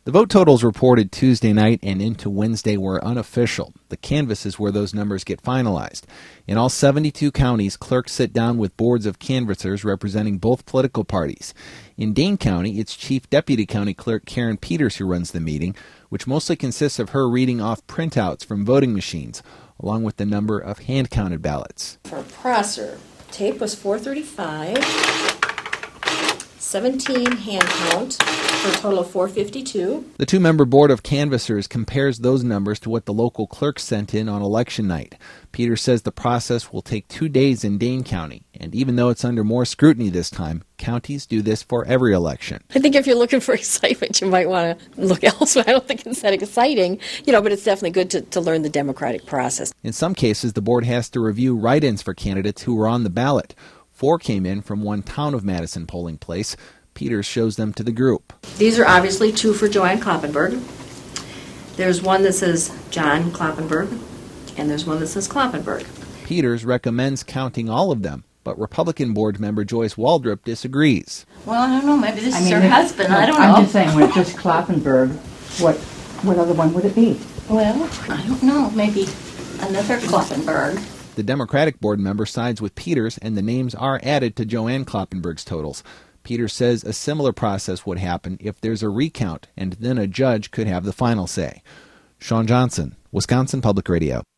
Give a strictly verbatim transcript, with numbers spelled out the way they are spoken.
The vote totals reported Tuesday night and into Wednesday were unofficial. The canvass is where those numbers get finalized. In all seventy-two counties, clerks sit down with boards of canvassers representing both political parties. In Dane County, it's Chief Deputy County Clerk Karen Peters who runs the meeting, which mostly consists of her reading off printouts from voting machines, along with the number of hand-counted ballots. For Prosser, tape was four thirty-five, seventeen hand count, for a total of four fifty-two. The two-member board of canvassers compares those numbers to what the local clerks sent in on election night. Peters says the process will take two days in Dane County, and even though it's under more scrutiny this time, counties do this for every election. I think if you're looking for excitement, you might want to look elsewhere. I don't think it's that exciting, you know, but it's definitely good to, to learn the democratic process. In some cases, the board has to review write-ins for candidates who were on the ballot. Four came in from one town of Madison polling place. Peters shows them to the group. These are obviously two for Joanne Kloppenberg. There's one that says John Kloppenberg, and there's one that says Kloppenberg. Peters recommends counting all of them, but Republican board member Joyce Waldrop disagrees. Well, I don't know. Maybe this I is mean, her if, husband. No, I don't know. I'm just saying, when it's just Kloppenberg, what, what other one would it be? Well, I don't know. Maybe another Kloppenberg. The Democratic board member sides with Peters, and the names are added to Joanne Kloppenberg's totals. Peters says a similar process would happen if there's a recount, and then a judge could have the final say. Sean Johnson, Wisconsin Public Radio.